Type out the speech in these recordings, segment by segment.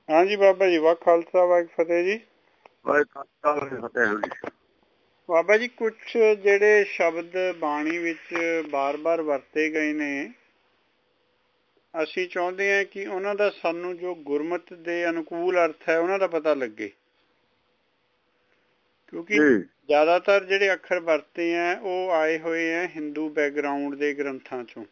हाँ जी बाबा जी, वाह खालसा वाह फतेह जी। ਫਤਿਹ। ਬਾਬਾ ਜੀ ਕੁਛ ਜਿਹੜੇ ਸ਼ਬਦ ਬਾਣੀ ਵਿੱਚ ਬਾਰ-ਬਾਰ ਵਰਤੇ ਗਏ ਨੇ, ਅਸੀਂ ਚਾਹੁੰਦੇ ਹਾਂ ਕਿ ਉਹਨਾਂ ਦਾ ਸਾਨੂੰ ਜੋ ਗੁਰਮਤਿ ਦੇ ਅਨੁਕੂਲ ਅਰਥ ਹੈ ਉਹਨਾਂ ਦਾ ਪਤਾ ਲੱਗੇ, ਕਿਉਂਕਿ ਜੀ। ਜ਼ਿਆਦਾਤਰ ਜਿਹੜੇ ਅੱਖਰ ਵਰਤੇ ਹੈ ਉਹ ਆਏ ਹੋਏ ਹੈ ਹਿੰਦੂ ਬੈਕਗਰਾਉਂਡ ਦੇ ਗ੍ਰੰਥਾਂ ਚੋਂ।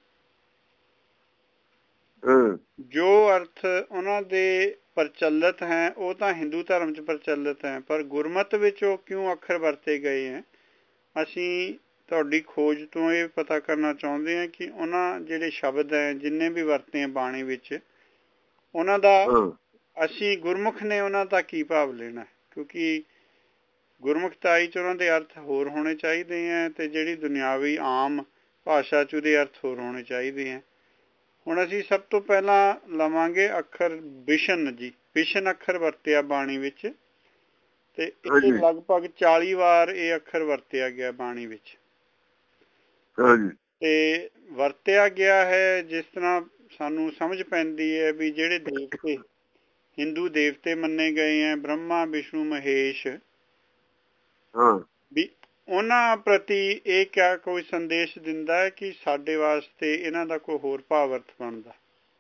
ਹਾਂ ਜੋ ਅਰਥ ਉਹਨਾਂ ਦੇ ਪ੍ਰਚਲਿਤ ਹੈ ਉਹ ਤਾਂ ਹਿੰਦੂ ਧਰਮ 'ਚ ਪ੍ਰਚਲਿਤ ਹੈ, ਪਰ ਗੁਰਮਤਿ ਵਿੱਚ ਉਹ ਕਿਉਂ ਅੱਖਰ ਵਰਤੇ ਗਏ ਹੈ, ਅਸੀਂ ਤੁਹਾਡੀ ਖੋਜ ਤੋਂ ਇਹ ਪਤਾ ਕਰਨਾ ਚਾਹੁੰਦੇ ਹਾਂ ਕਿ ਉਹਨਾਂ ਜਿਹੜੇ ਸ਼ਬਦ ਹੈ ਜਿੰਨੇ ਵੀ ਵਰਤੇ ਹੈ ਬਾਣੀ ਵਿੱਚ, ਉਹਨਾਂ ਦਾ ਹਾਂ ਅਸੀਂ ਗੁਰਮੁਖ ਨੇ ਉਹਨਾਂ ਦਾ ਕੀ ਭਾਵ ਲੈਣਾ, ਕਿਉਂਕਿ ਗੁਰਮੁਖਤਾਈ 'ਚ ਉਹਨਾਂ ਦੇ ਅਰਥ ਹੋਰ ਹੋਣੇ ਚਾਹੀਦੇ ਹੈ ਅਤੇ ਜਿਹੜੀ ਦੁਨਿਆਵੀ ਆਮ ਭਾਸ਼ਾ 'ਚ ਉਹਦੇ ਅਰਥ ਹੋਰ ਹੋਣੇ ਚਾਹੀਦੇ ਹੈ। ਹੁਣ ਅਸੀਂ ਸਭ ਤੋਂ ਪਹਿਲਾਂ ਲਵਾਂਗੇ ਅੱਖਰ ਵਿਸ਼ਨ ਜੀ। ਵਿਸ਼ਨ ਅੱਖਰ ਵਰਤਿਆ ਬਾਣੀ ਵਿੱਚ, ਤੇ ਇਹ ਹਾਂਜੀ ਲਗਭਗ 40 ਵਾਰ ਇਹ ਅੱਖਰ ਵਰਤਿਆ ਗਿਆ ਬਾਣੀ ਵਿੱਚ। ਹਾਂਜੀ ਤੇ ਵਰਤਿਆ ਗਿਆ ਹੈ ਜਿਸ ਤਰ੍ਹਾਂ ਸਾਨੂੰ ਸਮਝ ਪੈਂਦੀ ਹੈ ਵੀ ਜਿਹੜੇ ਦੇਵਤੇ ਹਿੰਦੂ ਦੇਵਤੇ ਮੰਨੇ ਗਏ ਹੈ, ਬ੍ਰਹਮਾ ਵਿਸ਼ਨੂੰ ਮਹੇਸ਼, ਹਾਂ। ਵੀ ਉਹਨਾਂ ਪ੍ਰਤੀ ਇਹ ਕਿਆ ਕੋਈ ਸੰਦੇਸ਼ ਦਿੰਦਾ ਹੈ ਕਿ ਸਾਡੇ ਵਾਸਤੇ ਇਹਨਾਂ ਦਾ ਕੋਈ ਹੋਰ ਭਾਵ ਅਰਥ ਬਣਦਾ।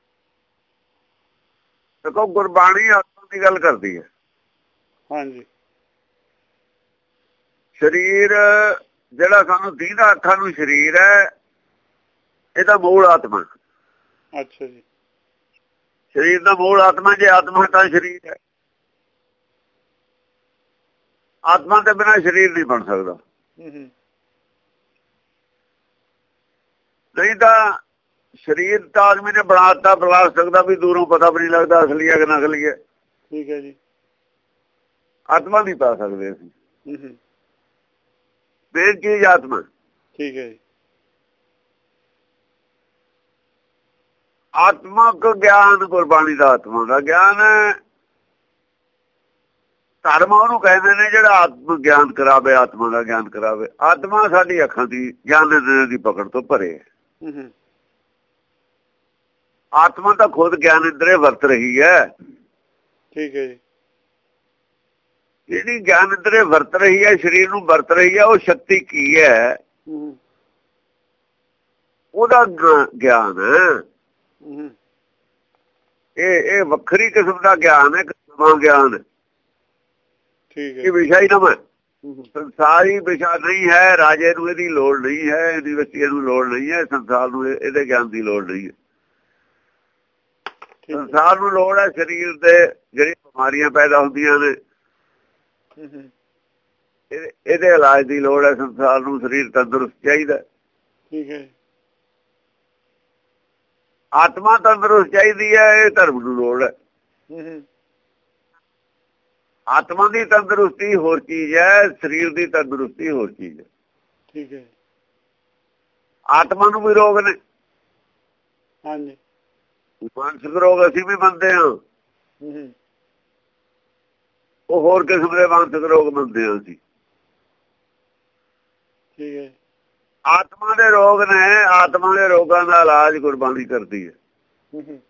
ਦੇਖੋ, ਗੁਰਬਾਣੀ ਆਤਮਾ ਦੀ ਗੱਲ ਕਰਦੀ ਹੈ। ਹਾਂਜੀ ਸਰੀਰ ਜਿਹੜਾ ਸਾਨੂੰ ਦੀਦਾ ਅੱਖਾਂ ਨੂੰ ਸਰੀਰ ਹੈ, ਇਹਦਾ ਮੂਲ ਆਤਮਾ। ਅੱਛਾ ਜੀ। ਸਰੀਰ ਦਾ ਮੂਲ ਆਤਮਾ, ਜੇ ਆਤਮਾ ਤਾਂ ਸਰੀਰ ਹੈ। ਆਤਮਾ ਦੇ ਬਿਨਾਂ ਸਰੀਰ ਨਹੀਂ ਬਣ ਸਕਦਾ। ਹੂੰ। ਨਹੀਂ ਤਾਂ ਸਰੀਰ ਤਾਂ ਆਦਮੀ ਨੇ ਬਣਾ ਦਿੱਤਾ ਪਲਾਸਟਿਕ ਦਾ, ਵੀ ਦੂਰੋਂ ਪਤਾ ਵੀ ਨਹੀਂ ਲੱਗਦਾ ਅਸਲੀ ਹੈ ਕਿ ਨਕਲੀ ਹੈ। ਠੀਕ ਹੈ ਜੀ। ਆਤਮਾ ਨਹੀਂ ਪਾ ਸਕਦੇ ਅਸੀਂ। ਹੂੰ। ਮੇਨ ਚੀਜ਼ ਆਤਮਾ। ਠੀਕ ਹੈ ਜੀ। ਆਤਮਕ ਗਿਆਨ ਗੁਰਬਾਣੀ ਦਾ ਆਤਮਾ ਦਾ ਗਿਆਨ ਹੈ। ਧਰਮ ਉਹਨੂੰ ਕਹਿੰਦੇ ਨੇ ਜਿਹੜਾ ਆਤਮ ਗਿਆਨ ਕਰਾਵੇ, ਆਤਮਾ ਦਾ ਗਿਆਨ ਕਰਾਵੇ। ਆਤਮਾ ਸਾਡੀ ਅੱਖਾਂ ਦੀ ਗਿਆਨ ਦੀ ਪਕੜ ਤੋਂ ਪਰੇ ਹੈ। ਹੂੰ। ਆਤਮਾ ਤਾਂ ਖੁਦ ਗਿਆਨ ਇੰਦਰੇ ਵਰਤ ਰਹੀ ਹੈ। ਠੀਕ ਹੈ ਜੀ। ਜਿਹੜੀ ਗਿਆਨ ਇੰਦਰੇ ਵਰਤ ਰਹੀ ਹੈ, ਸਰੀਰ ਨੂੰ ਵਰਤ ਰਹੀ ਹੈ, ਉਹ ਸ਼ਕਤੀ ਕੀ ਹੈ? ਹੂੰ। ਉਹਦਾ ਗਿਆਨ ਹੈ। ਹੂੰ। ਇਹ ਵੱਖਰੀ ਕਿਸਮ ਦਾ ਗਿਆਨ ਹੈ, ਨਵਾਂ ਗਿਆਨ। ਠੀਕ ਹੈ ਇਹ ਜੀ। ਵਿਸ਼ਾ ਹੀ ਨਵਾਂ। ਹੂੰ। ਸੰਸਾਰੀ ਵਿਸ਼ਾ ਨਹੀਂ ਹੈ। ਰਾਜੇ ਨੂੰ ਇਹਦੀ ਲੋੜ ਨਹੀਂ ਹੈ, ਯੂਨੀਵਰਸਿਟੀਆਂ ਨੂੰ ਲੋੜ ਨਹੀਂ ਹੈ, ਸੰਸਾਰ ਨੂੰ ਇਹਦੇ ਗਿਆਨ ਦੀ ਲੋੜ ਨਹੀਂ ਹੈ। ਠੀਕ ਹੈ। ਸੰਸਾਰ ਨੂੰ ਲੋੜ ਹੈ ਸਰੀਰ ਦੇ ਜਿਹੜੀ ਬਿਮਾਰੀਆਂ ਪੈਦਾ ਹੁੰਦੀਆਂ ਨੇ, ਹੂੰ। ਇਹਦੇ ਇਲਾਜ ਦੀ ਲੋੜ ਹੈ। ਸੰਸਾਰ ਨੂੰ ਸਰੀਰ ਤੰਦਰੁਸਤ ਚਾਹੀਦਾ। ਠੀਕ ਹੈ। ਆਤਮਾ ਤੰਦਰੁਸਤ ਚਾਹੀਦੀ ਹੈ, ਇਹ ਧਰਮ ਨੂੰ ਲੋੜ ਹੈ। ਹੂੰ। ਆਤਮਾ ਦੀ ਤੰਦਰੁਸਤੀ ਹੋਰ ਚੀਜ਼ ਹੈ, ਸਰੀਰ ਦੀ ਤੰਦਰੁਸਤੀ ਹੋਰ ਚੀਜ਼ ਹੈ। ਠੀਕ ਹੈ। ਆਤਮਾ ਨੂੰ ਵੀ ਰੋਗ ਨੇ। ਹਾਂਜੀ। ਮਾਨਸਿਕ ਰੋਗ ਅਸੀਂ ਵੀ ਮੰਨਦੇ ਹਾਂ, ਹੂੰ। ਉਹ ਹੋਰ ਕਿਸਮ ਦੇ ਮਾਨਸਿਕ ਰੋਗ ਮੰਨਦੇ ਹਾਂ ਅਸੀਂ। ਠੀਕ ਹੈ। ਆਤਮਾ ਦੇ ਰੋਗ ਨੇ। ਆਤਮਾ ਦੇ ਰੋਗਾਂ ਦਾ ਇਲਾਜ ਗੁਰਬਾਣੀ ਕਰਦੀ ਹੈ। ਹੂੰ।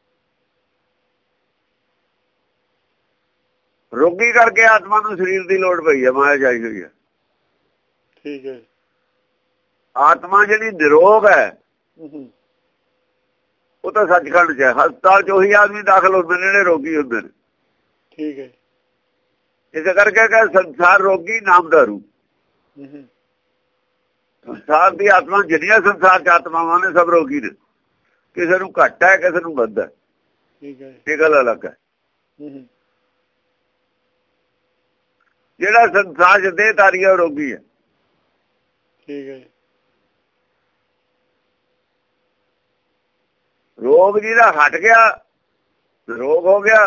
ਰੋਗੀ ਕਰਕੇ ਆਤਮਾ ਨੂੰ ਸਰੀਰ ਦੀ ਲੋੜ ਪਈ ਹੈ, ਮਾਇਆ ਜਾਈ ਹੋਈ ਹੈ। ਠੀਕ ਹੈ। ਆਤਮਾ ਜਿਹੜੀ ਨਿਰੋਗ ਹੈ, ਹੂੰ। ਉਹ ਤਾਂ ਸੱਚਖੰਡ 'ਚ ਹੈ। ਹਸਪਤਾਲ 'ਚ ਉਹੀ ਆਦਮੀ ਦਾਖਲ ਹੁੰਦੇ ਨੇ ਜਿਹੜੇ ਰੋਗੀ ਹੁੰਦੇ ਨੇ। ਠੀਕ ਹੈ। ਇਸ ਕਰਕੇ ਕਿ ਸੰਸਾਰ ਰੋਗੀ ਨਾਮ ਦਾਰੂ। ਹੂੰ। ਸੰਸਾਰ ਦੀ ਆਤਮਾ ਜਿਹੜੀਆਂ ਸੰਸਾਰ 'ਚ ਆਤਮਾਵਾਂ ਨੇ ਸਭ ਰੋਗੀ ਨੇ। ਕਿਸੇ ਨੂੰ ਘੱਟ ਹੈ, ਕਿਸੇ ਨੂੰ ਵੱਧ ਹੈ। ਠੀਕ ਹੈ। ਇਹ ਗੱਲ ਅਲੱਗ ਹੈ। ਹੂੰ। ਜਿਹੜਾ ਸੰਸਾਰ 'ਚ ਦੇਹਧਾਰੀ ਹੈ ਉਹ ਰੋਗੀ ਹੈ। ਠੀਕ ਹੈ। ਰੋਗ ਜਿਹਦਾ ਹਟ ਗਿਆ, ਰੋਗ ਹੋ ਗਿਆ,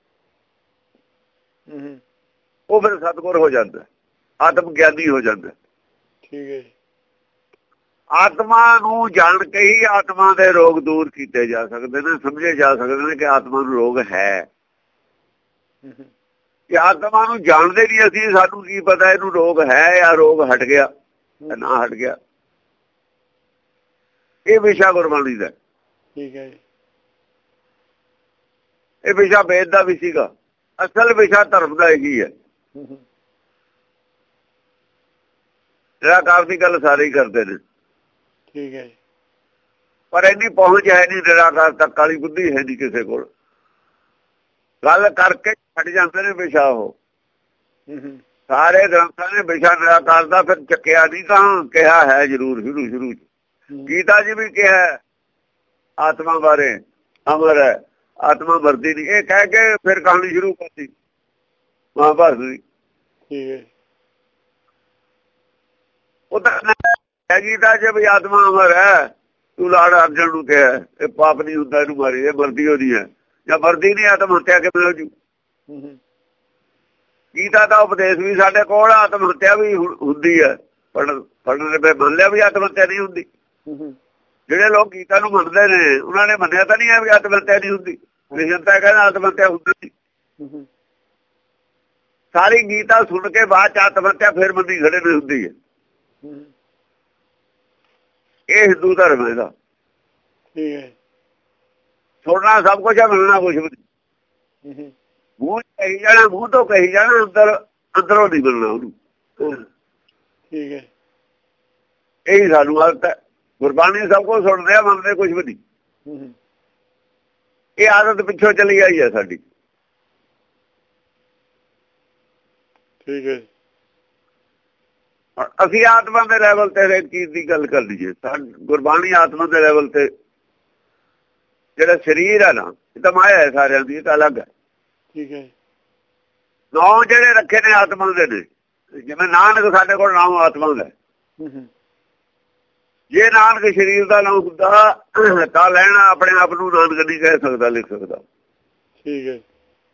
ਹੂੰ। ਉਹ ਫਿਰ ਸਤਿਗੁਰ ਹੋ ਜਾਂਦਾ, ਆਤਮ ਗਿਆਨੀ ਹੋ ਜਾਂਦਾ। ਠੀਕ ਹੈ। ਆਤਮਾ ਨੂੰ ਜਾਣ ਕੇ ਹੀ ਆਤਮਾ ਦੇ ਰੋਗ ਦੂਰ ਕੀਤੇ ਜਾ ਸਕਦੇ ਨੇ, ਸਮਝੇ ਜਾ ਸਕਦੇ ਨੇ ਕਿ ਆਤਮਾ ਨੂੰ ਰੋਗ ਹੈ। ਹੂੰ। ਕਿ ਆਤਮਾ ਨੂੰ ਜਾਣਦੇ ਨਹੀਂ ਅਸੀਂ, ਸਾਨੂੰ ਕੀ ਪਤਾ ਇਹਨੂੰ ਰੋਗ ਹੈ ਜਾਂ ਰੋਗ ਹਟ ਗਿਆ ਨਾ ਹਟ ਗਿਆ। ਇਹ ਵਿਸ਼ਾ ਗੁਰਬਾਣੀ ਦਾ। ਠੀਕ ਹੈ ਜੀ। ਇਹ ਵਿਸ਼ਾ ਵੇਦ ਦਾ ਵੀ ਸੀਗਾ, ਅਸਲ ਵਿਸ਼ਾ ਧਰਮ ਦਾ ਇਹੀ ਹੈ। ਨਿਰਾਕਾਰ ਦੀ ਗੱਲ ਸਾਰੇ ਹੀ ਕਰਦੇ ਨੇ, ਠੀਕ ਹੈ, ਪਰ ਇੰਨੀ ਪਹੁੰਚ ਹੈ ਨਹੀਂ ਨਿਰਾਕਾਰ ਤੱਕ, ਕਾਲੀ ਬੁੱਧੀ ਹੈ ਨਹੀਂ ਕਿਸੇ ਕੋਲ। ਗੱਲ ਕਰਕੇ ਛੱਡ ਜਾਂਦੇ ਨੇ ਵਿਸ਼ਾ। ਉਹ ਸਾਰੇ ਗ੍ਰੰਥਾਂ ਨੇ ਵਿਸ਼ਾ ਨਿਰਾਕਾਰ ਦਾ ਫਿਰ ਚੱਕਿਆ ਨਹੀਂ, ਤਾਂ ਕਿਹਾ ਹੈ ਜ਼ਰੂਰ ਸ਼ੁਰੂ ਚ। ਗੀਤਾ ਜੀ ਵੀ ਕਿਹਾ ਆਤਮਾ ਬਾਰੇ, ਅਮਰ ਹੈ, ਆਤਮਾ ਮਰਦੀ ਨਹੀਂ, ਇਹ ਕਹਿ ਕੇ ਫਿਰ ਕਹਾਣੀ ਸ਼ੁਰੂ ਕਰਤੀ ਮਹਾਭਾਰਤ ਦੀ। ਠੀਕ ਹੈ, ਉਹ ਤਾਂ ਗੀਤਾ ਚ ਵੀ ਆਤਮਾ ਅਮਰ ਹੈ, ਤੂੰ ਲਾੜ ਅਰਜਨ ਨੂੰ ਕਿਹਾ ਇਹ ਪਾਪ ਨਹੀਂ ਹੁੰਦਾ, ਇਹਨੂੰ ਮਾਰੀ, ਇਹ ਮਰਦੀ ਉਹਦੀ ਹੈ, ਜਾਂ ਮਰਦੀ ਨਹੀਂ ਆਤਮ ਹੱਤਿਆ ਕਿਵੇਂ ਹੋ ਜੂ। ਗੀਤਾ ਦਾ ਉਪਦੇਸ਼ ਵੀ ਸਾਡੇ ਕੋਲ, ਆਤਮ ਹੱਤਿਆ ਵੀ ਹੁੰਦੀ ਹੈ, ਪੜ੍ਹਨ ਦੇ ਮੰਨ ਲਿਆ ਵੀ ਆਤਮ ਹੱਤਿਆ ਨਹੀਂ ਹੁੰਦੀ। ਜਿਹੜੇ ਲੋਕ ਗੀਤਾ ਨੂੰ ਮੰਨਦੇ ਨੇ ਉਹਨਾਂ ਨੇ ਮੰਨਿਆ ਤਾਂ ਨਹੀਂ ਹੈ ਵੀ ਆਤਮ ਹੱਤਿਆ ਨਹੀਂ ਹੁੰਦੀ। ਕ੍ਰਿਸ਼ਨ ਤਾਂ ਕਹਿੰਦਾ ਆਤਮ ਹੱਤਿਆ ਹੁੰਦੀ ਸੀ। ਸਾਰੀ ਗੀਤਾ ਸੁਣ ਕੇ ਬਾਅਦ ਚ ਆਤਮ ਹੱਤਿਆ ਫਿਰ ਮੰਨੀ ਖੜੇ ਨਹੀਂ ਹੁੰਦੀ ਹੈ। ਇਹ ਹਿੰਦੂ ਧਰਮ ਇਹਦਾ। ਠੀਕ ਹੈ, ਸੁਣਨਾ ਸਭ ਕੁਝ ਹੈ, ਮਿਲਣਾ ਕੁਝ ਵੀ। ਮੂੰਹ ਕਹੀ ਜਾਣਾ, ਮੂੰਹ ਤੋਂ ਕਹੀ ਜਾਣਾ, ਅੰਦਰੋਂ ਨਹੀਂ ਮਿਲਣਾ ਉਹਨੂੰ। ਠੀਕ ਹੈ, ਇਹੀ ਸਾਨੂੰ ਆਦਤ ਹੈ। ਗੁਰਬਾਣੀ ਸਭ ਕੁਝ ਸੁਣਦੇ ਆ, ਮੰਨਦੇ ਕੁਝ ਵੀ ਨਹੀਂ। ਇਹ ਆਦਤ ਪਿੱਛੋਂ ਚਲੀ ਆਈ ਹੈ ਸਾਡੀ। ਠੀਕ ਹੈ, ਅਸੀਂ ਆਤਮਾ ਦੇ ਲੈਵਲ ਤੇ ਹਰੇਕ ਚੀਜ਼ ਦੀ ਗੱਲ ਕਰ ਲਈਏ। ਗੁਰਬਾਣੀ ਆਤਮਾ ਦੇ ਲੈਵਲ ਤੇ, ਜਿਹੜਾ ਸਰੀਰ ਹੈ ਨਾ, ਇਹ ਤਾਂ ਮਾਇਆ ਹੈ ਸਾਰਿਆਂ ਦੀ, ਇਹ ਤਾਂ ਅਲੱਗ ਹੈ। ਠੀਕ ਹੈ, ਨਾਮ ਜਿਹੜੇ ਰੱਖੇ ਨੇ ਆਤਮਾ ਦੇ ਨੇ, ਜਿਵੇਂ ਨਾਨਕ ਸਾਡੇ ਕੋਲ ਨਾਮ ਆਤਮਾ ਦਾ। ਜੇ ਨਾਨਕ ਸਰੀਰ ਦਾ ਨਾਮ ਹੁੰਦਾ ਤਾਂ ਲੈਣਾ ਆਪਣੇ ਆਪ ਨੂੰ ਨਾਨਕ ਨਹੀਂ ਕਹਿ ਸਕਦਾ, ਲਿਖ ਸਕਦਾ। ਠੀਕ ਹੈ,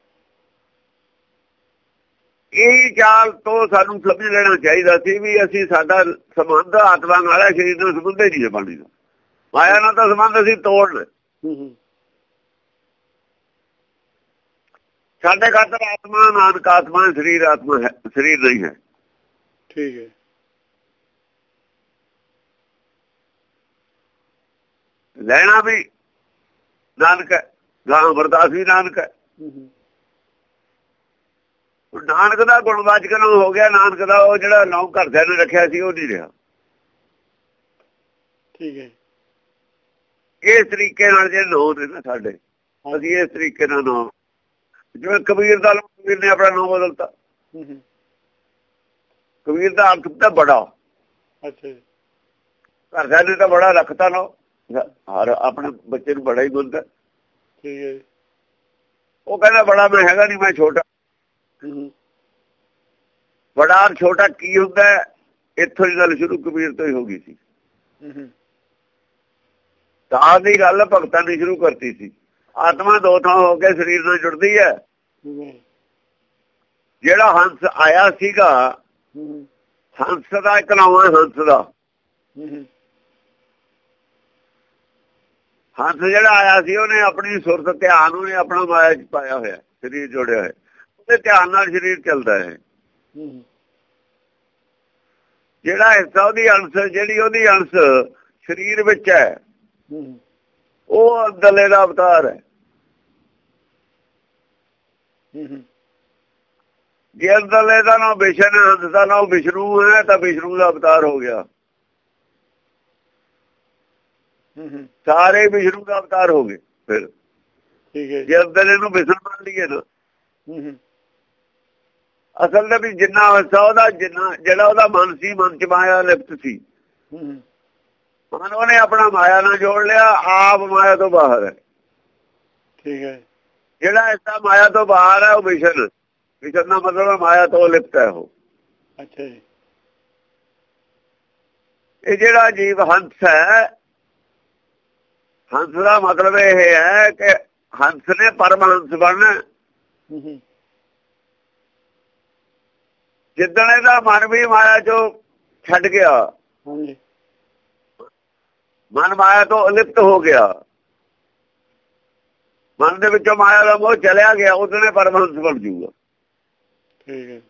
ਇਹ ਚਾਲ ਤੋਂ ਸਾਨੂੰ ਸਮਝ ਲੈਣਾ ਚਾਹੀਦਾ ਸੀ ਵੀ ਅਸੀਂ, ਸਾਡਾ ਸੰਬੰਧ ਆਤਮਾ ਨਾਲ ਹੈ, ਸਰੀਰ ਨਾਲ ਸੰਬੰਧ ਹੀ ਨਹੀਂ ਹੈ ਬਾਣੀ ਦਾ। ਮਾਇਆ ਨਾਲ ਤਾਂ ਸੰਬੰਧ ਅਸੀਂ ਤੋੜਨਾ। ਸਾਡੇ ਖਾਤਰ ਆਤਮਾ ਨਾਨਕ ਆਤਮਾ, ਸਰੀਰ ਆਤਮਾ ਹੈ, ਸਰੀਰ ਨਹੀਂ ਹੈ। ਠੀਕ ਹੈ, ਲੈਣਾ ਵੀ ਨਾਨਕ ਹੈ, ਗਾਂ ਵਰਦਾਸ ਵੀ ਨਾਨਕ ਹੈ। ਨਾਨਕ ਦਾ ਗੁਣਵਾਚਕ ਨਾਮ ਹੋ ਗਿਆ, ਨਾਨਕ ਦਾ ਉਹ ਜਿਹੜਾ ਨਾਮ ਘਰਦਿਆਂ ਨੇ ਰੱਖਿਆ ਸੀ ਉਹ ਨਹੀਂ ਰਿਹਾ। ਠੀਕ ਹੈ, ਇਸ ਤਰੀਕੇ ਨਾਲ ਜੇ ਨਾਮ ਨੇ ਨਾ ਸਾਡੇ, ਅਸੀਂ ਇਸ ਤਰੀਕੇ ਨਾਲ ਨਾਮ, ਜਿਵੇਂ ਕਬੀਰ ਦਾ ਨਾਮ, ਕਬੀਰ ਨੇ ਆਪਣਾ ਨਾਮ ਬਦਲਤਾ। ਕਬੀਰ ਦਾ ਅਰਥ ਤਾਂ ਬੜਾ। ਅੱਛਾ ਜੀ, ਘਰਦਿਆਂ ਨੇ ਤਾਂ ਬੜਾ ਰੱਖਤਾ ਨਾ, ਹਰ ਆਪਣੇ ਬੱਚੇ ਨੂੰ ਬੜਾ ਹੀ ਬੋਲਦਾ। ਠੀਕ ਹੈ, ਉਹ ਕਹਿੰਦਾ ਬੜਾ ਮੈਂ ਹੈਗਾ ਨਹੀਂ, ਮੈਂ ਛੋਟਾ। ਬੜਾ ਔਰ ਛੋਟਾ ਕੀ ਹੁੰਦਾ, ਇੱਥੋਂ ਹੀ ਗੱਲ ਸ਼ੁਰੂ ਕਬੀਰ ਤੋਂ ਹੀ ਹੋ ਗਈ ਸੀ। ਤਾਂ ਦੀ ਗੱਲ ਭਗਤਾਂ ਦੀ ਸ਼ੁਰੂ ਕਰਤੀ ਸੀ। ਆਤਮਾ ਦੋ ਥਾਂ ਹੋ ਕੇ ਸਰੀਰ ਨਾਲ ਜੁੜਦੀ ਹੈ। ਜਿਹੜਾ ਹੰਸ ਆਇਆ ਸੀਗਾ, ਹੰਸ ਦਾ ਇੱਕ ਨਾਮ ਹੈ, ਹੰਸ ਦਾ। ਹੰਸ ਜਿਹੜਾ ਆਇਆ ਸੀ ਉਹਨੇ ਆਪਣੀ ਸੁਰਤ ਧਿਆਨ, ਉਹਨੇ ਆਪਣਾ ਮਾਇਆ ਚ ਪਾਇਆ ਹੋਇਆ, ਸਰੀਰ ਜੋੜਿਆ ਹੋਇਆ, ਉਹਦੇ ਧਿਆਨ ਨਾਲ ਸਰੀਰ ਚੱਲਦਾ ਹੈ। ਜਿਹੜਾ ਹਿੱਸਾ ਉਹਦੀ ਅੰਸ਼, ਜਿਹੜੀ ਉਹਦੀ ਅੰਸ਼ ਸਰੀਰ ਵਿੱਚ ਹੈ, ਉਹ ਅੰਦਰਲੇ ਦਾ ਅਵਤਾਰ ਹੈ। ਜੇ ਅੰਦਰਲੇ ਦਾ ਨਾਮ ਵਿਸ਼ਨ ਹੈ, ਹੰਸ ਦਾ ਨਾਮ ਵਿਸ਼ਨੂੰ ਹੈ, ਤਾਂ ਵਿਸ਼ਨੂੰ ਦਾ ਅਵਤਾਰ ਹੋ ਗਿਆ। ਸਾਰੇ ਵਿਸ਼ਨੂੰ ਦਾ ਅਵਤਾਰ ਹੋ ਗਏ ਫਿਰ। ਜੇ ਅੰਦਰਲੇ ਨੂੰ ਵਿਸ਼ਨ ਮੰਨ ਲਈਏ ਨਾ, ਅਸਲ ਦੇ ਵੀ ਜਿੰਨਾ ਹਿੱਸਾ ਉਹਦਾ, ਜਿਹੜਾ ਉਹਦਾ ਮਨ ਸੀ, ਮਨ ਚ ਮਾਇਆ ਲਿਪਤ ਸੀ, ਮਨ ਉਹਨੇ ਆਪਣਾ ਮਾਇਆ ਨਾਲ ਜੋੜ ਲਿਆ, ਆਪ ਮਾਇਆ ਤੋਂ ਬਾਹਰ ਹੈ। ਠੀਕ ਹੈ, ਜਿਹੜਾ ਹਿੱਸਾ ਮਾਇਆ ਤੋਂ ਬਾਹਰ ਹੈ ਉਹ ਵਿਸ਼ਨ, ਵਿਸ਼ਨ ਦਾ ਮਤਲਬ ਮਾਇਆ ਤੋਂ ਲਿਪਤ ਹੈ ਉਹ। ਅੱਛਾ ਜੀ, ਇਹ ਜਿਹੜਾ ਜੀਵ ਹੰਸ ਹੈ, ਹੰਸ ਦਾ ਮਤਲਬ ਇਹ ਹੈ ਕਿ ਹੰਸ ਨੇ ਪਰਮਹੰਸ ਬਣਨਾ। ਜਿੱਦਣ ਇਹਦਾ ਮਨ ਵੀ ਮਾਇਆ ਚੋਂ ਛੱਡ ਗਿਆ, ਮਨ ਮਾਇਆ ਤੋਂ ਅਲਿਪਤ ਹੋ ਗਿਆ, ਮਨ ਦੇ ਵਿੱਚੋਂ ਮਾਇਆ ਦਾ ਮੋਹ ਚਲਿਆ ਗਿਆ, ਉਹਨੇ ਪਰਮਹੰਸ ਬਣ ਜੂਗਾ। ਠੀਕ ਹੈ,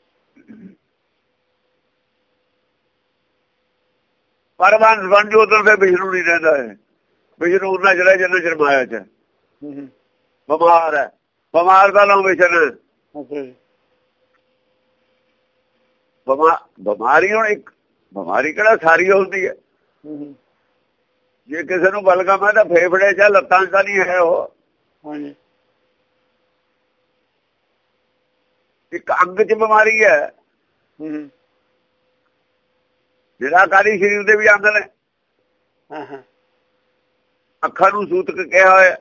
ਪਰਮਹੰਸ ਬਣ ਜੂ, ਉਦੋਂ ਫਿਰ ਵਿਸ਼ਨੂੰ ਨਹੀਂ ਰਹਿੰਦਾ ਹੈ। ਵਿਸ਼ਨੂੰ ਉਹਨਾਂ ਜਿਹੜਾ ਜਿੰਨਾ ਚਿਰ ਮਾਇਆ ਚ ਬਿਮਾਰ ਹੈ, ਬਿਮਾਰ ਦਾ ਨਾਮ ਵਿਸ਼ਨ। ਅੱਛਾ ਜੀ। ਬਿਮਾਰੀ ਹੁਣ ਇੱਕ ਬਿਮਾਰੀ ਕਿਹੜਾ ਸਾਰੀ ਹੁੰਦੀ ਹੈ। ਜੇ ਕਿਸੇ ਨੂੰ ਬਲਗਮ ਹੈ ਤਾਂ ਫੇਫੜੇ ਚ ਲੱਤਾਂ ਚ ਤਾਂ ਨਹੀਂ ਹੈ ਉਹ। ਹਾਂਜੀ। ਇੱਕ ਅੰਗ ਚ ਬਿਮਾਰੀ ਹੈ। ਨਿਰਾਕਾਰੀ ਸਰੀਰ ਦੇ ਵੀ ਅੰਗ ਨੇ। ਅੱਖਾਂ ਨੂੰ ਸੂਤਕ ਕਿਹਾ ਹੋਇਆ,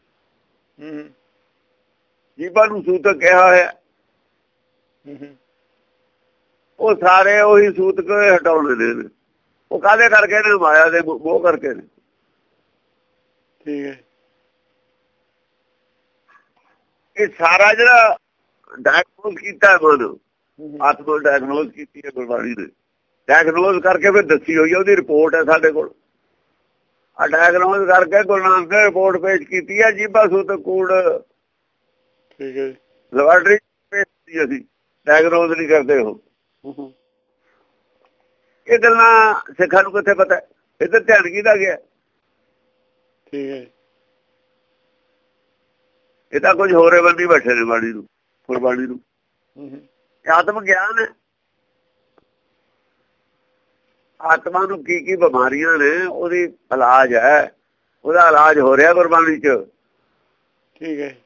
ਜੀਭਾਂ ਨੂੰ ਸੂਤਕ ਕਿਹਾ ਹੋਇਆ। ਉਹ ਸਾਰੇ ਉਹੀ ਸੂਤਕ ਹਟਾਉਣੇ ਨੇ। ਉਹ ਕਾਹਦੇ ਕਰਕੇ ਨੇ? ਮਾਇਆ ਦੇ ਮੋਹ ਕਰਕੇ ਨੇ। ਠੀਕ ਹੈ। ਇਹ ਸਾਰਾ ਜਿਹੜਾ ਡਾਇਗਨੋਜ਼ ਕੀਤਾ ਮਨ, ਆਤਮਾ ਡਾਇਗਨੋਜ਼ ਕੀਤੀ ਹੈ ਗੁਰਬਾਣੀ ਨੇ। ਡਾਇਗਨੋਜ਼ ਕਰਕੇ ਫਿਰ ਦੱਸੀ ਹੋਈ ਹੈ, ਉਹਦੀ ਰਿਪੋਰਟ ਹੈ ਸਾਡੇ ਕੋਲ। ਆ ਡਾਇਗਨੋਜ਼ ਕਰਕੇ ਗੁਰੂ ਨਾਨਕ ਨੇ ਰਿਪੋਰਟ ਪੇਸ਼ ਕੀਤੀ ਹੈ। ਜੀਭਾ ਸੂਤਕ ਕੂੜ। ਠੀਕ ਹੈ। ਲੈਬਾਰਟਰੀ ਪੇਸ਼ ਕੀਤੀ ਅਸੀਂ, ਡਾਇਗਨੋਜ਼ ਨਹੀਂ ਕਰਦੇ ਉਹ। ਇਹ ਗੱਲਾਂ ਸਿੱਖਾਂ ਨੂੰ ਕਿੱਥੇ ਪਤਾ? ਇੱਧਰ ਧਿਆਨ ਕਿਹਦਾ ਗਿਆ? ਠੀਕ ਹੈ। ਇਹ ਤਾਂ ਕੁਝ ਹੋਰੇ ਬੰਦੀ ਬੈਠੇ ਨੇ ਬਾਣੀ ਨੂੰ, ਗੁਰਬਾਣੀ ਨੂੰ। ਆਤਮ ਗਿਆਨ ਹੈ। ਆਤਮਾ ਨੂੰ ਕੀ ਕੀ ਬਿਮਾਰੀਆਂ ਨੇ ਉਹਦੀ ਇਲਾਜ ਹੈ। ਉਹਦਾ ਇਲਾਜ ਹੋ ਰਿਹਾ ਗੁਰਬਾਣੀ ਚ। ਠੀਕ ਹੈ।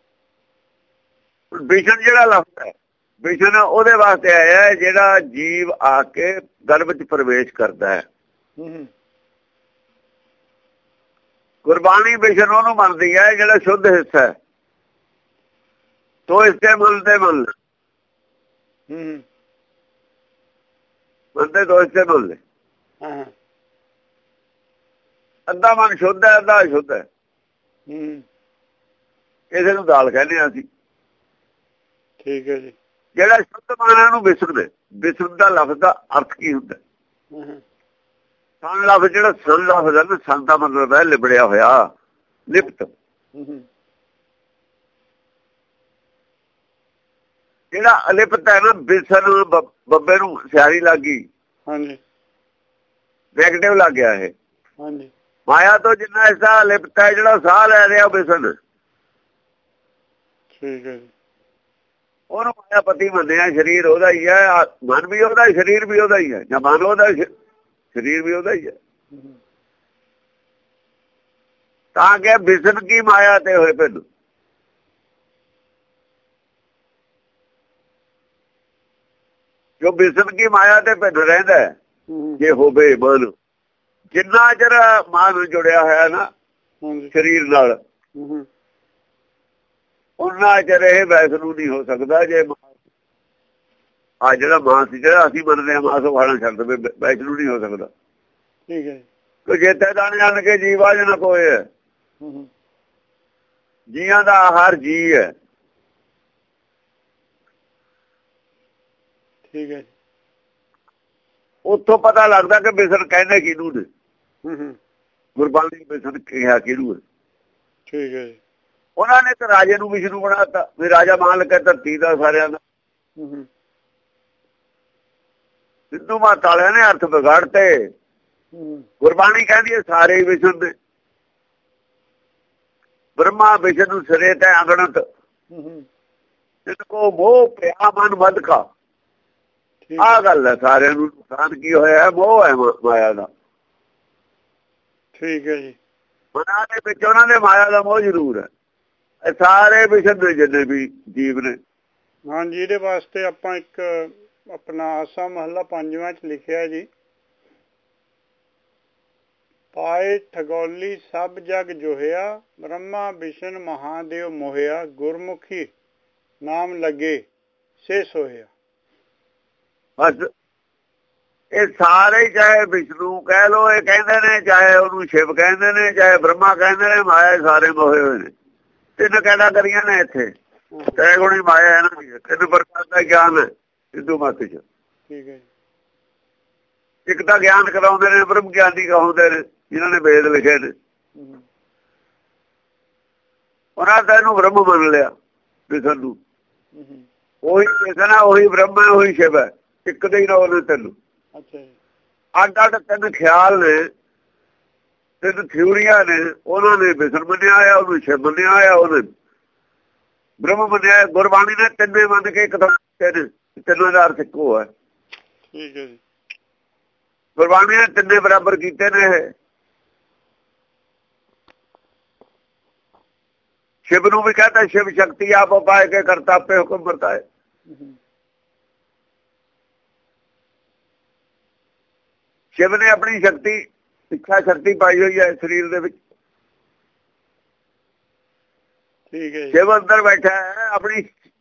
ਵਿਸ਼ਨ ਜਿਹੜਾ ਲਫ਼ਜ਼ ਹੈ, ਵਿਸ਼ਨ ਉਹਦੇ ਵਾਸਤੇ ਆਇਆ ਜਿਹੜਾ ਜੀਵ ਆ ਕੇ ਗਰਭ ਚ ਪ੍ਰਵੇਸ਼ ਕਰਦਾ ਹੈ। ਗੁਰਬਾਣੀ ਵਿਸ਼ਨ ਉਹਨੂੰ ਮੰਨਦੀ ਹੈ ਜਿਹੜਾ ਸ਼ੁੱਧ ਹਿੱਸਾ ਹੈ। ਤੋ ਇਸਤੇ ਮੰਨਦੇ ਦੋ ਇਸਤੇ ਮੰਨਦੇ। ਅੱਧਾ ਮਨ ਸ਼ੁੱਧ ਹੈ, ਅੱਧਾ ਅਸ਼ੁੱਧ ਹੈ। ਕਿਸੇ ਨੂੰ ਦਾਲ ਕਹਿੰਦੇ ਹਾਂ ਅਸੀਂ। ਠੀਕ ਹੈ ਜੀ। ਜਿਹੜਾ ਸ਼ੁੱਧ ਮਨ ਨੂੰ ਵਿਸਰਦੇ। ਵਿਸਰ ਦਾ ਲਫ਼ਜ਼ ਦਾ ਅਰਥ ਕੀ ਹੁੰਦਾ? ਸਨ ਲਫ਼ਜ਼ ਜਿਹੜਾ ਸਨ ਲਫ਼ਜ਼ ਹੈ ਨਾ, ਸਨ ਦਾ ਮਤਲਬ ਹੈ ਲਿਬੜਿਆ ਹੋਇਆ, ਲਿਪਤ। ਜਿਹੜਾ ਅਲਿਪਤ ਹੈ ਨਾ, ਵਿਸਰ ਬੱਬੇ ਨੂੰ ਸਿਆਰੀ ਲੱਗ ਗਈ। ਹਾਂਜੀ। ਨੈਗੇਟਿਵ ਲੱਗ ਗਿਆ ਇਹ। ਹਾਂਜੀ। ਮਾਇਆ ਤੋਂ ਜਿੰਨਾ ਹਿੱਸਾ ਅਲਿਪਤ ਹੈ, ਜਿਹੜਾ ਸਾਹ ਲੈ ਰਿਹਾ ਵਿਸਰ। ਠੀਕ ਹੈ ਜੀ। ਉਹਨੂੰ ਮਾਇਆ ਪਤੀ ਮੰਨਿਆ। ਸਰੀਰ ਉਹਦਾ ਹੀ ਹੈ, ਮਨ ਵੀ ਉਹਦਾ, ਸਰੀਰ ਵੀ ਉਹਦਾ ਹੀ ਹੈ। ਜਾਂ ਮਨ ਉਹਦਾ, ਸਰੀਰ ਵੀ ਉਹਦਾ ਹੀ ਹੈ। ਤਾਂ ਕਿ ਵਿਸਨ ਕੀ ਮਾਇਆ ਤੇ ਹੋਏ ਪਿੰਡ। ਜੋ ਵਿਸਨ ਕੀ ਮਾਇਆ ਤੇ ਪਿੰਡ ਰਹਿੰਦਾ ਜੇ ਹੋਵੇ ਮਨ। ਜਿੰਨਾ ਚਿਰ ਮਨ ਜੁੜਿਆ ਹੋਇਆ ਨਾ ਸਰੀਰ ਨਾਲ, ਉਹਨਾਂ ਚਿਰ ਇਹ ਵੈਸ਼ਨੂੰ ਨਹੀਂ ਹੋ ਸਕਦਾ। ਜੇ ਆ ਜਿਹੜਾ ਮਾਸ ਜਿਹੜਾ ਅਸੀਂ ਮੰਨਦੇ ਹਾਂ, ਮਾਸ ਉਹ ਖਾਣਾ ਛੱਡ ਦੇਵੇ, ਵੈਸ਼ਨੂੰ ਨਹੀਂ ਹੋ ਸਕਦਾ। ਠੀਕ ਹੈ। ਕੋਈ ਜੇਤੇ ਦਾਣੇ ਜਾਣ ਕੇ ਜੀਵਾ ਜਨਾ ਕੋਏ ਹੈ। ਜੀਆਂ ਦਾ ਆਹਾਰ ਜੀ ਹੈ। ਠੀਕ ਹੈ। ਉੱਥੋਂ ਪਤਾ ਲੱਗਦਾ ਕਿ ਵਿਸਨ ਕਹਿੰਦੇ ਕਿਹਨੂੰ ਨੇ। ਗੁਰਬਾਣੀ ਵਿਸਨ ਕਿਹਾ ਕਿਹਨੂੰ ਹੈ। ਠੀਕ ਹੈ ਜੀ। ਉਹਨਾਂ ਨੇ ਤਾਂ ਰਾਜੇ ਨੂੰ ਵਿਸ਼ਨੂੰ ਬਣਾਤਾ ਵੀ ਰਾਜਾ ਮਾਲਕ ਹੈ ਧਰਤੀ ਦਾ ਸਾਰਿਆਂ ਦਾ। ਸਿੱਧੂ ਮਾਤਾ ਵਾਲਿਆਂ ਨੇ ਅਰਥ ਵਿਗਾੜਤੇ। ਗੁਰਬਾਣੀ ਕਹਿੰਦੀ ਹੈ ਸਾਰੇ ਵਿਸ਼ਨ ਦੇ। ਬ੍ਰਹਮਾ ਵਿਸ਼ਨੂੰ ਸਿਰੇ ਤੇ ਅਗਣਤ। ਜਿनको ਮੋਹ ਪਿਆ ਮਨ ਵਧਕਾ। ਆਹ ਗੱਲ ਹੈ। ਸਾਰਿਆਂ ਨੂੰ ਨੁਕਸਾਨ ਕੀ ਹੋਇਆ? ਮੋਹ ਹੈ ਮਾਇਆ ਦਾ। ਠੀਕ ਹੈ ਜੀ। ਮਨਾਂ ਦੇ ਵਿੱਚ ਉਹਨਾਂ ਦੇ ਮਾਇਆ ਦਾ ਮੋਹ ਜ਼ਰੂਰ ਹੈ। ਇਹ ਸਾਰੇ ਵਿਸ਼ਨ ਦੇ ਜਿੰਨੇ ਵੀ ਜੀਵ ਨੇ। ਹਾਂਜੀ। ਇਹਦੇ ਵਾਸਤੇ ਆਪਾਂ ਇੱਕ ਆਪਣਾ ਆਸਾ ਮਹੱਲਾ 5ਵਾਂ ਚ ਲਿਖਿਆ ਜੀ। ਪਾਏ ਠਗੋਲੀ ਸਭ ਜਗ ਜੋਹਿਆ। ਬ੍ਰਹਮਾ ਵਿਸ਼ਨ ਮਹਾਦੇਵ ਮੋਹਿਆ। ਗੁਰਮੁਖੀ ਨਾਮ ਲੱਗੇ ਸੇ ਸੋਹਿਆ। ਬਸ ਇਹ ਸਾਰੇ ਚਾਹੇ ਵਿਸ਼ਨੂੰ ਕਹਿ ਲੋ, ਇਹ ਕਹਿੰਦੇ ਨੇ, ਚਾਹੇ ਉਹਨੂੰ ਸ਼ਿਵ ਕਹਿੰਦੇ ਨੇ, ਚਾਹੇ ਬ੍ਰਹਮਾ ਕਹਿੰਦੇ ਨੇ, ਮਾਇਆ ਸਾਰੇ ਮੋਹੇ ਹੋਏ ਨੇ। ਤਿੰਨ ਕਹਿਣਾ ਕਰੀਆਂ ਨੇ ਇੱਥੇ। ਤੈ ਗੁਣੀ ਮਾਇਆ ਇਹਨਾਂ ਦੀ। ਤਿੰਨ ਪ੍ਰਕਾਰ ਦਾ ਗਿਆਨ ਹੈ ਹਿੰਦੂ ਮਤ ਚ। ਠੀਕ ਹੈ। ਇੱਕ ਤਾਂ ਗਿਆਨ ਕਰਾਉਂਦੇ ਨੇ, ਬ੍ਰਹਮ ਗਿਆਨੀ ਕਹਾਉਂਦੇ ਨੇ, ਜਿਨ੍ਹਾਂ ਨੇ ਵੇਦ ਲਿਖੇ ਨੇ। ਉਹਨਾਂ ਦਾ ਇਹਨੂੰ ਬ੍ਰਹਮ ਮੰਨ ਲਿਆ ਵਿਸ਼ਨ ਨੂੰ। ਉਹੀ ਵਿਸ਼ਨ ਹੈ, ਉਹੀ ਬ੍ਰਹਮ ਹੈ, ਉਹੀ ਸ਼ਿਵ ਹੈ। ਇੱਕ ਦੇ ਹੀ ਨਾ ਉਹਨੇ ਤਿੰਨ। ਅੱਛਾ ਜੀ। ਅੱਡ ਅੱਡ ਤਿੰਨ ਖਿਆਲ ਨੇ, ਤਿੰਨ ਥਿਊਰੀਆਂ ਨੇ। ਉਹਨਾਂ ਨੇ ਵਿਸ਼ਨ ਮੰਨਿਆ ਹੋਇਆ, ਉਹਨੂੰ ਸ਼ਿਵ ਮੰਨਿਆ ਹੋਇਆ। ਉਹਨੇ ਬ੍ਰਹਮ ਮੰਨਿਆ। ਗੁਰਬਾਣੀ ਨੇ ਤਿੰਨੇ ਮੰਨ ਕੇ ਇੱਕ ਤਿੰਨਾਂ ਦਾ ਅਰਥ ਇੱਕੋ ਹੈ। ਠੀਕ ਹੈ ਜੀ। ਗੁਰਬਾਣੀ ਨੇ ਤਿੰਨੇ ਬਰਾਬਰ ਕੀਤੇ ਨੇ। ਇਹ ਸ਼ਿਵ ਨੂੰ ਵੀ ਕਹਤਾ ਸ਼ਿਵ ਸ਼ਕਤੀ ਆਪ ਪਾਏ ਕੇ ਕਰਤਾ ਆਪੇ ਹੁਕਮ ਵਰਤਾਏ। ਸ਼ਿਵ ਨੇ ਆਪਣੀ ਸ਼ਕਤੀ ਇੱਛਾ ਸ਼ਕਤੀ ਪਾਈ ਹੋਈ ਹੈ ਸਰੀਰ ਦੇ ਵਿੱਚ। ਠੀਕ ਹੈ। ਸ਼ਿਵ ਅੰਦਰ ਬੈਠਾ ਹੈ, ਆਪਣੀ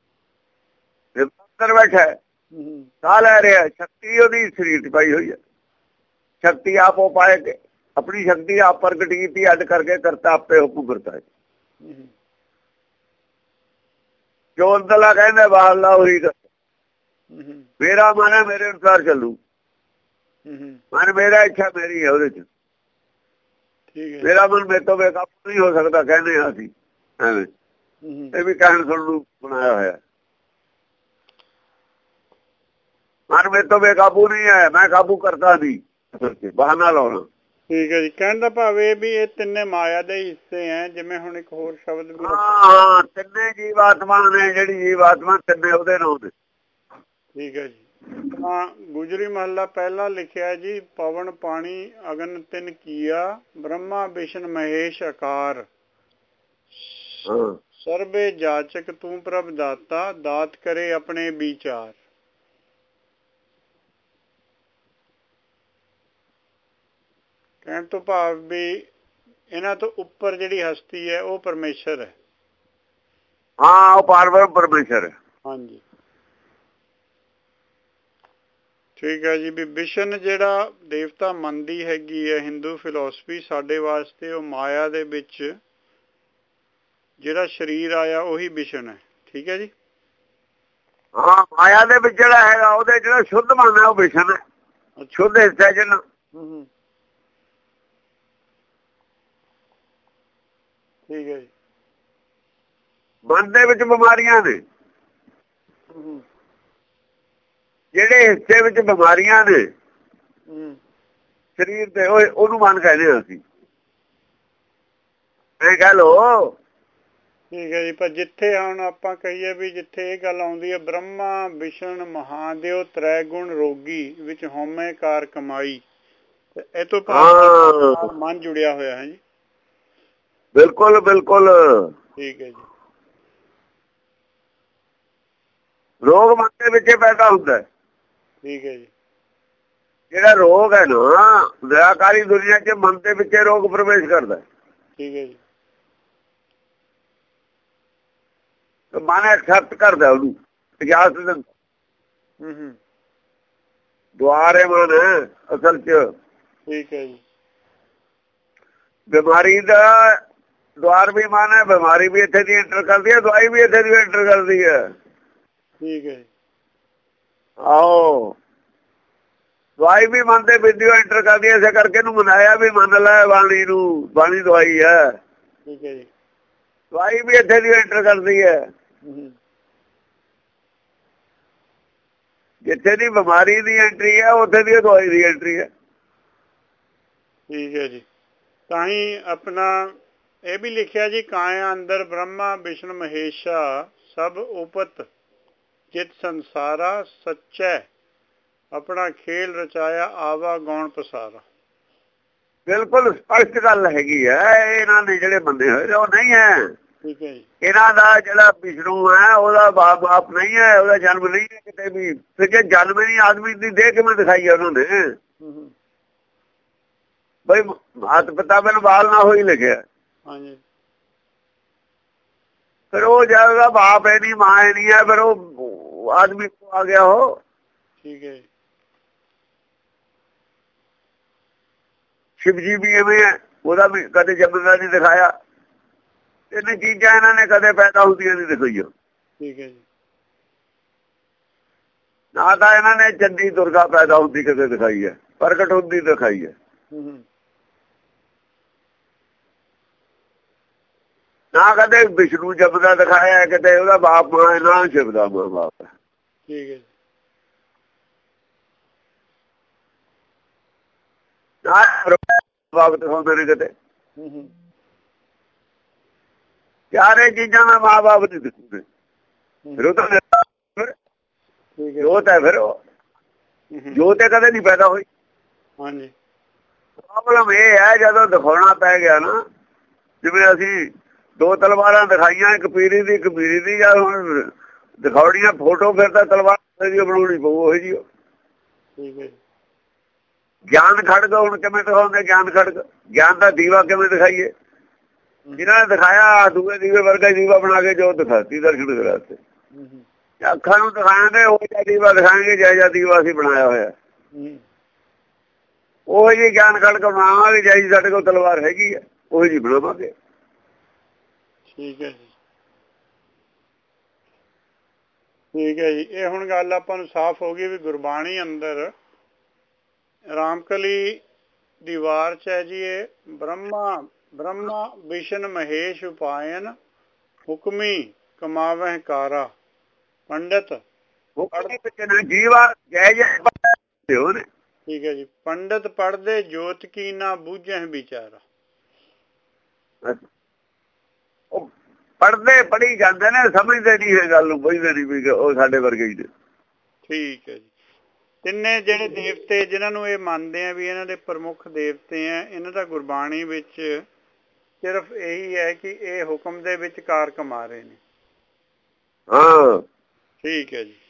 ਅੰਦਰ ਬੈਠਾ ਹੈ, ਸਾਹ ਲੈ ਰਿਹਾ, ਸ਼ਕਤੀ ਉਹਦੀ ਸਰੀਰ 'ਚ ਪਾਈ ਹੋਈ ਹੈ। ਸ਼ਕਤੀ ਆਪ ਉਹ ਪਾਏ ਕੇ ਆਪਣੀ ਸ਼ਕਤੀ ਆਪ ਪ੍ਰਗਟ ਕੀਤੀ ਅੱਡ ਕਰਕੇ ਕਰਤਾ ਆਪੇ ਹੁਕਮ ਵਰਤਾਏ। ਜੋ ਅੰਦਰਲਾ ਕਹਿੰਦਾ ਬਾਹਰਲਾ ਉਹੀ ਕਰ। ਮੇਰਾ ਮਨ ਹੈ ਮੇਰੇ ਅਨੁਸਾਰ ਚੱਲੂ। ਮਨ ਮੇਰਾ ਇੱਛਾ ਮੇਰੀ ਹੈ ਉਹਦੇ 'ਚ। ਮੇਰਾ ਮਨ ਮੇਰੇ ਤੋਂ ਬੇਕਾਬੂ ਨਹੀਂ ਹੋ ਸਕਦਾ ਕਹਿੰਦੇ ਹਾਂ ਅਸੀਂ ਐਵੇਂ। ਇਹ ਵੀ ਕਹਿਣ ਸੁਣਨ ਨੂੰ ਬਣਾਇਆ ਹੋਇਆ। ਮਨ ਮੇਰੇ ਤੋਂ ਬੇਕਾਬੂ ਨਹੀਂ ਹੈ, ਮੈਂ ਕਾਬੂ ਕਰਦਾ ਨਹੀਂ, ਬਹਾਨਾ ਲਾਉਣਾ। ਠੀਕ ਹੈ ਜੀ। ਕਹਿਣ ਦਾ ਭਾਵ ਇਹ ਵੀ ਇਹ ਤਿੰਨੇ ਮਾਇਆ ਦੇ ਹਿੱਸੇ ਹੈ। ਜਿਵੇਂ ਹੁਣ ਇੱਕ ਹੋਰ ਸ਼ਬਦ ਵੀ ਹਾਂ ਤਿੰਨੇ ਜੀਵਾਤਮਾ ਨੇ। ਜਿਹੜੀ ਜੀਵਾਤਮਾ ਤਿੰਨੇ ਉਹਦੇ ਨਾਮ ਦੇ। ਠੀਕ ਹੈ ਜੀ। ਤਾਂ ਗੁਜਰੀ ਮਹੱਲਾ ਪਹਿਲਾ ਲਿਖਿਆ ਜੀ, ਪਵਨ ਪਾਣੀ ਅਗਨ ਤਿਨ ਕੀਆ, ਬ੍ਰਹਮਾ ਵਿਸ਼ਨ ਮਹੇਸ਼ ਆਕਾਰ, ਸਰਬੇ ਜਾਚਕ ਤੂੰ ਪ੍ਰਭ ਦਾਤਾ, ਦਾਤ ਕਰੇ ਆਪਣੇ ਵਿਚਾਰ। ਕਹਿਣ ਤੋਂ ਭਾਵ ਵੀ ਇਹਨਾਂ ਤੋਂ ਉੱਪਰ ਜਿਹੜੀ ਹਸਤੀ ਹੈ ਉਹ ਪਰਮੇਸ਼ਰ ਹੈ। ਹਾਂ ਉਹ ਪਾਰਬ੍ਰਹਮ ਪਰਮੇਸ਼ਰ ਹੈ। ਹਾਂਜੀ ਠੀਕ ਹੈ ਜੀ। ਵੀ ਵਿਸ਼ਨ ਜਿਹੜਾ ਦੇਵਤਾ ਮੰਨਦੀ ਹੈਗੀ ਹੈ ਹਿੰਦੂ ਫਿਲਾਸਫੀ, ਸਾਡੇ ਵਾਸਤੇ ਉਹ ਮਾਇਆ ਦੇ ਵਿੱਚ ਜਿਹੜਾ ਸਰੀਰ ਆਇਆ ਉਹੀ ਵਿਸ਼ਨ ਹੈ। ਠੀਕ ਹੈ ਜੀ। ਹਾਂ ਮਾਇਆ ਦੇ ਵਿੱਚ ਜਿਹੜਾ ਹੈਗਾ ਉਹਦੇ ਜਿਹੜਾ ਸ਼ੁੱਧ ਮਨ ਹੈ ਉਹ ਵਿਸ਼ਨ ਹੈ। ਸ਼ੁੱਧ ਹਿੱਸਾ ਜਿਹਨਾਂ ਠੀਕ ਹੈ ਜੀ। ਮਨ ਦੇ ਵਿੱਚ ਬਿਮਾਰੀਆਂ ਨੇ। ਜਿਹੜੇ ਹਿੱਸੇ ਵਿੱਚ ਬਿਮਾਰੀਆਂ ਨੇ ਸਰੀਰ ਦੇ ਉਹਨੂੰ ਮਨ ਕਹਿੰਦੇ ਹਾਂ ਅਸੀਂ। ਇਹ ਕਹਿ ਲੋ। ਠੀਕ ਹੈ ਜੀ। ਪਰ ਜਿੱਥੇ ਹੁਣ ਆਪਾਂ ਕਹੀਏ ਵੀ ਜਿੱਥੇ ਇਹ ਗੱਲ ਆਉਂਦੀ ਹੈ ਬ੍ਰਹਮਾ ਵਿਸ਼ਨ ਮਹਾਦੇਵ ਤ੍ਰੈ ਗੁਣ ਰੋਗੀ ਵਿੱਚ ਹਉਮੈ ਕਾਰ ਕਮਾਈ, ਇਹ ਤੋਂ ਭਾਵ ਮਨ ਜੁੜਿਆ ਹੋਇਆ ਹੈ ਜੀ। ਬਿਲਕੁਲ ਬਿਲਕੁਲ ਠੀਕ ਹੈ ਜੀ। ਰੋਗ ਮਨ ਦੇ ਵਿੱਚ ਪੈਦਾ ਹੁੰਦਾ। ਠੀਕ ਹੈ ਜੀ। ਜਿਹੜਾ ਰੋਗ ਹੈ ਨਾ ਨਿਰਾਕਾਰੀ ਦੁਨੀਆ 'ਚ ਮਨ ਦੇ ਵਿੱਚ ਰੋਗ ਪ੍ਰਵੇਸ਼ ਕਰਦਾ। ਠੀਕ ਹੈ ਜੀ। ਮਨ ਐਕਸੈਪਟ ਕਰਦਾ ਉਹਨੂੰ, ਇਜਾਜ਼ਤ ਦਿੰਦਾ। ਦੁਆਰ ਹੈ ਮਨ ਅਸਲ 'ਚ। ਠੀਕ ਹੈ ਜੀ। ਬਿਮਾਰੀ ਦਾ ਦੁਆਰ ਵੀ ਮਨ ਹੈ। ਬਿਮਾਰੀ ਵੀ ਇੱਥੇ ਦੀ ਐਂਟਰ ਕਰਦੀ ਹੈ, ਦਵਾਈ ਵੀ ਇੱਥੇ ਦੀ ਐਂਟਰ ਕਰਦੀ ਹੈ। ਠੀਕ ਹੈ। ਆਹੋ ਦਵਾਈ ਵੀ ਮਨ ਦੇ ਵਿੱਚ ਐਂਟਰ ਕਰਦੀ ਹੈ। ਇਸੇ ਕਰਕੇ ਇਹਨੂੰ ਮਨਾਇਆ ਵੀ ਮੰਨ ਲੈ ਬਾਣੀ ਨੂੰ, ਬਾਣੀ ਦਵਾਈ ਹੈ। ਠੀਕ ਹੈ ਜੀ। ਦਵਾਈ ਵੀ ਇੱਥੇ ਦੀ ਐਂਟਰ ਕਰਦੀ ਹੈ। ਜਿੱਥੇ ਦੀ ਬਿਮਾਰੀ ਦੀ ਐਂਟਰੀ ਹੈ ਉੱਥੇ ਦੀ ਦਵਾਈ ਦੀ ਐਂਟਰੀ ਹੈ। ਠੀਕ ਹੈ ਜੀ। ਤਾਂ ਹੀ ਆਪਣਾ ਇਹ ਵੀ ਲਿਖਿਆ ਜੀ, ਕਾਇਆ ਅੰਦਰ ਬ੍ਰਹਮਾ ਵਿਸ਼ਨ ਮਹੇਸ਼ਾ, ਸਭ ਉਪਤ ਜਿਤ ਸੰਸਾਰਾ, ਸੱਚੈ ਆਪਣਾ ਖੇਲ ਰਚਾਇਆ, ਆਵਾ ਗੌਣ ਪਸਾਰਾ। ਬਿਲਕੁਲ ਸਪਸ਼ਟ ਗੱਲ ਹੈਗੀ ਹੈ। ਇਹਨਾਂ ਨੇ ਜਿਹੜੇ ਬੰਦੇ ਹੋਏ ਉਹ ਨਹੀਂ ਹੈ। ਠੀਕ ਹੈ ਜੀ। ਇਹਨਾਂ ਦਾ ਜਿਹੜਾ ਵਿਸ਼ਨੂੰ ਹੈ ਉਹਦਾ ਬਾਪ ਨਹੀਂ ਹੈ, ਉਹਦਾ ਜਨਮ ਨਹੀਂ ਹੈ ਕਿਤੇ ਵੀ। ਫਿਰ ਜੇ ਜਨਮ ਨਹੀਂ ਆਦਮੀ ਦੀ ਦੇਹ ਕਿਵੇਂ ਦਿਖਾਈ ਹੈ ਉਹਨਾਂ ਨੇ? ਬਈ ਮਾਤ ਪਿਤਾ ਬਿਨ ਬਾਲ ਨਾ ਹੋਈ ਲਿਖਿਆ। ਹਾਂਜੀ। ਫਿਰ ਉਹ ਜਦ ਬਾਪ ਹੈ ਨਹੀਂ ਮਾਂ ਹੈ ਨਹੀਂ ਹੈ, ਫਿਰ ਉਹ ਆਦਮੀ ਆ ਗਿਆ ਉਹ। ਠੀਕ ਹੈ। ਸ਼ਿਵ ਜੀ ਵੀ ਐਵੇਂ ਹੈ, ਉਹਦਾ ਵੀ ਕਦੇ ਜਨਮ ਦਾ ਨਹੀਂ ਦਿਖਾਇਆ। ਤਿੰਨ ਚੀਜ਼ਾਂ ਇਹਨਾਂ ਨੇ ਕਦੇ ਪੈਦਾ ਹੁੰਦੀਆਂ ਨਹੀਂ ਦਿਖਾਈਆਂ। ਠੀਕ ਹੈ ਜੀ। ਨਾ ਤਾਂ ਇਹਨਾਂ ਨੇ ਚੰਡੀ ਦੁਰਗਾ ਪੈਦਾ ਹੁੰਦੀ ਕਦੇ ਦਿਖਾਈ ਹੈ, ਪ੍ਰਗਟ ਹੁੰਦੀ ਦਿਖਾਈ ਹੈ। ਨਾ ਕਦੇ ਵਿਸ਼ਨੂੰ ਜਪਦਾ ਦਿਖਾਇਆ, ਕਿਤੇ ਉਹਦਾ ਬਾਪ ਮਾਂ ਹੈ, ਨਾ ਸ਼ਿਵ ਦਾ ਮਾਂ ਬਾਪ ਹੈ। ਠੀਕ ਹੈ। ਨਾ ਬਾਪ ਦਿਖਾਉਂਦੇ ਨੇ ਕਿਤੇ। ਚਾਰੇ ਚੀਜ਼ਾਂ ਦਾ ਮਾਂ-ਬਾਪ ਨਹੀਂ ਦਿਖੂਗੇ ਫਿਰ ਉਹ ਤਾਂ ਜੋਤ ਹੈ ਫਿਰ ਉਹ ਜੋਤ ਤੇ ਕਦੇ ਨਹੀਂ ਪੈਦਾ ਹੋਈ। ਹਾਂਜੀ ਪ੍ਰੋਬਲਮ ਇਹ ਹੈ ਜਦੋਂ ਦਿਖਾਉਣਾ ਪੈ ਗਿਆ ਨਾ, ਜਿਵੇਂ ਅਸੀਂ 2 ਤਲਵਾਰਾਂ ਦਿਖਾਈਆਂ, ਇੱਕ ਪੀਰੀ ਦੀ ਇੱਕ ਪੀਰੀ ਦੀ, ਜਾਂ ਹੁਣ ਦਿਖਾਉਣੀਆਂ ਫੋਟੋ ਫਿਰ ਤਾਂ ਤਲਵਾਰ ਬਣਾਉਣੀ ਪਊ ਉਹ ਜੀ। ਠੀਕ ਹੈ। ਗਿਆਨ ਖੜਗ ਹੁਣ ਕਿਵੇਂ ਦਿਖਾਉਂਦੇ? ਗਿਆਨ ਖੜਗ, ਗਿਆਨ ਦਾ ਦੀਵਾ ਕਿਵੇਂ ਦਿਖਾਈਏ? ਜਿਹਨਾਂ ਨੇ ਦਿਖਾਇਆ ਦੂਏ ਦੀਵੇ ਵਰਗਾ ਦੀਵਾ ਬਣਾ ਕੇ ਜੋ ਦਿਖਾਤੀ ਦਰਸ਼ਨ ਕਰਾਤੇ। ਅੱਖਾਂ ਨੂੰ ਦਿਖਾਇਆ ਤੇ ਉਹ ਜਿਹਾ ਦੀਵਾ ਦਿਖਾਏਂਗੇ ਜਿਹਾ ਦੀਵਾ ਅਸੀਂ ਬਣਾਇਆ ਹੋਇਆ। ਉਹ ਜੀ ਗਿਆਨ ਖੜਗ ਬਣਾਵਾਂਗੇ, ਜਿਹੀ ਸਾਡੇ ਕੋਲ ਤਲਵਾਰ ਹੈਗੀ ਹੈ ਉਹ ਜੀ ਬਣਾਵਾਂਗੇ। ਠੀਕ ਹੈ ਜੀ, ਠੀਕ ਹੈ ਜੀ। ਇਹ ਹੁਣ ਗੱਲ ਆਪਾਂ ਨੂੰ ਸਾਫ਼ ਹੋ ਗਈ ਵੀ ਗੁਰਬਾਣੀ ਅੰਦਰ ਰਾਮਕਲੀ ਦੀ ਵਾਰ 'ਚ ਹੈ ਜੀ, ਇਹ ਬ੍ਰਹਮਾ ਵਿਸ਼ਨ ਮਹੇਸ਼ ਉਪਾਇਨ ਹੁਕਮੀ ਕਮਾਵਹਿ ਕਾਰਾ ਪੰਡਤ। ਜੀਵਾ ਜੈ ਜੈ। ਠੀਕ ਹੈ ਜੀ। ਪੰਡਤ ਪੜ੍ਹਦੇ ਜੋਤ ਕੀ ਨਾ ਬੂਝਹਿ ਵਿਚਾਰਾ। ਉਹ ਪੜ੍ਹਦੇ ਪੜ੍ਹੀ ਜਾਂਦੇ ਨੇ, ਸਮਝਦੇ ਨਹੀਂ ਇਹ ਗੱਲ ਨੂੰ, ਬੁਝਦੇ ਨਹੀਂ ਵੀ ਉਹ ਸਾਡੇ ਵਰਗੇ ਹੀ ਨੇ। ਠੀਕ ਹੈ ਜੀ। ਤਿੰਨੇ ਜਿਹੜੇ ਦੇਵਤੇ ਜਿਨ੍ਹਾਂ ਨੂੰ ਇਹ ਮੰਨਦੇ ਆ ਵੀ ਇਹਨਾਂ ਦੇ ਪ੍ਰਮੁੱਖ ਦੇਵਤੇ ਆ, ਇਹਨਾਂ ਦਾ ਗੁਰਬਾਣੀ ਵਿੱਚ ਸਿਰਫ ਇਹੀ ਹੈ ਕਿ ਇਹ ਹੁਕਮ ਦੇ ਵਿੱਚ ਕਾਰ ਕਮਾ ਰਹੇ ਨੇ। ਹਾਂ ਠੀਕ ਹੈ ਜੀ।